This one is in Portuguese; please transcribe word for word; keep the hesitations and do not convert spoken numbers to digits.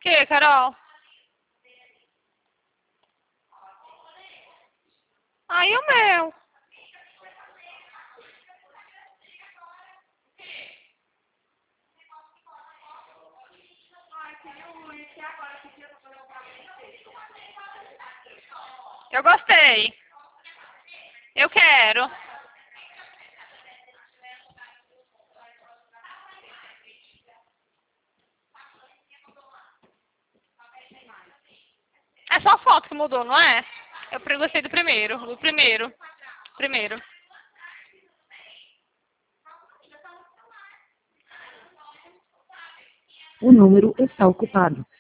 Que, Carol? Ai, o meu. Eu gostei. Eu quero. É só a foto que mudou, não é? Eu gostei do primeiro. Do primeiro. Primeiro. O número está ocupado.